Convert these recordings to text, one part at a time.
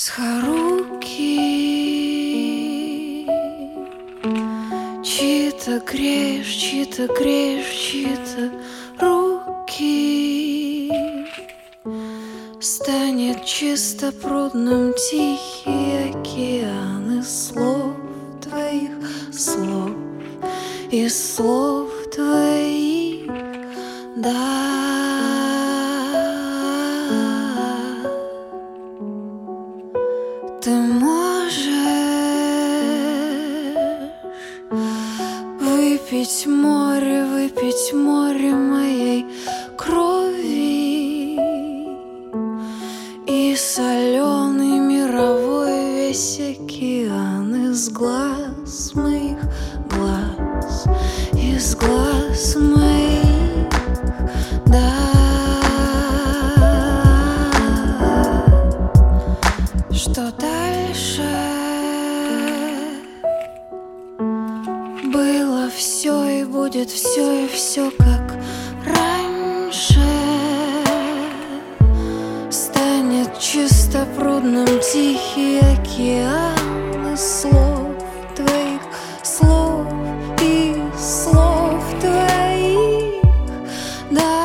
Харуки, чьи-то греешь, чьи-то руки. Станет чисто прудным тихий океан из слов твоих, слов, из слов твоих, да. Ты можешь выпить море моей крови и соленый мировой весь океан из глаз моих, глаз, из глаз моих, да. Что дальше? Было все и будет все, и все как раньше. Станет чисто прудным тихий океан из слов твоих, слов и слов твоих, да.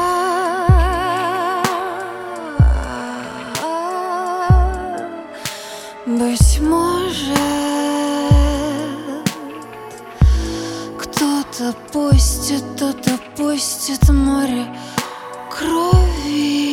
Быть может, кто-то пустит море крови